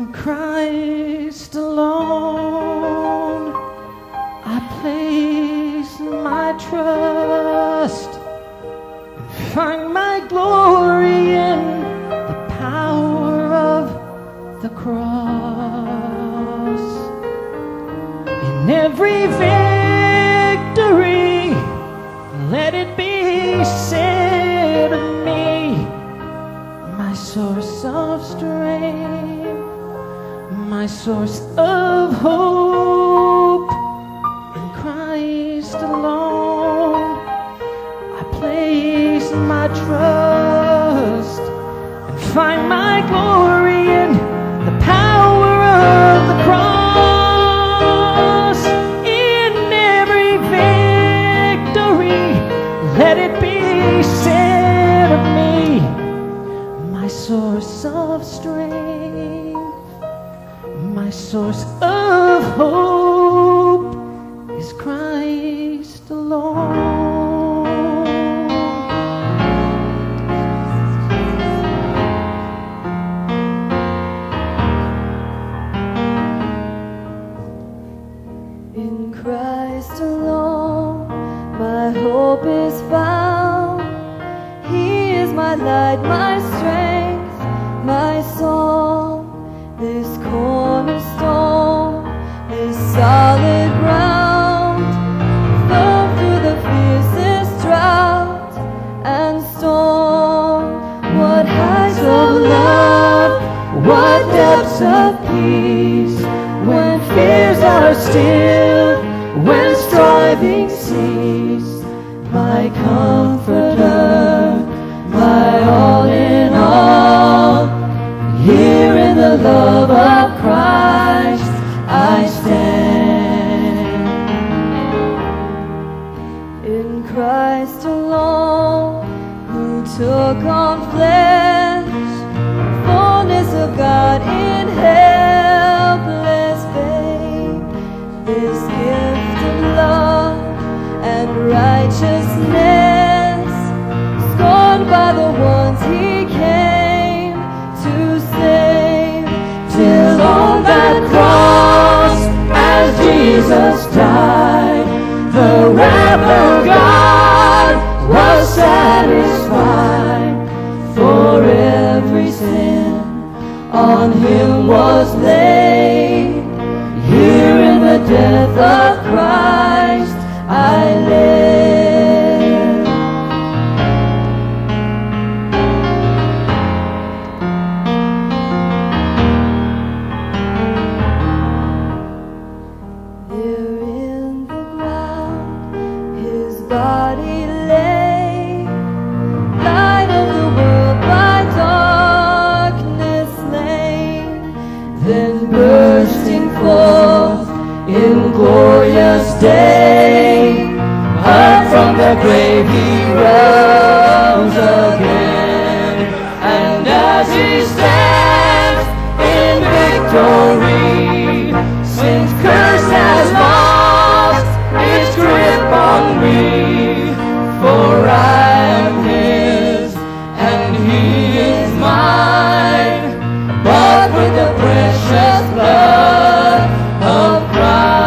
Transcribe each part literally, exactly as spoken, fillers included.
In Christ alone I place my trust and find my glory in the power of the cross. In every victory, let it be said of me, my source of strength, my source of hope. In Christ alone I place my trust and find my glory in the power of the cross. In every victory, let it be said of me, my source of strength, my source of hope is Christ alone. In Christ alone, my hope is found. He is my light, my strength, my song. This cornerstone is solid ground, firm through the fiercest drought and storm. What heights of love, what depths of peace, when fears are still, when striving cease. My comforter, my all in all, here in the love of Christ I stand. In Christ alone, who took on flesh, fullness of God in helpless babe, this gift of love and righteousness, scorned by the ones he came to save. Till on that cross, as Jesus died, the wrath of God was satisfied. For every sin on him was laid. Here in the death of Christ I live. There in the ground his body lay, light of the world by darkness slain, then bursting forth in glorious day, up from the grave he rose again. And as he stands in victory, sin's curse has lost its grip on me. For I am his and he is mine, bought with the precious blood of Christ.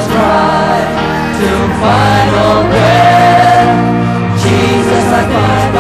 Final breath, Jesus, I find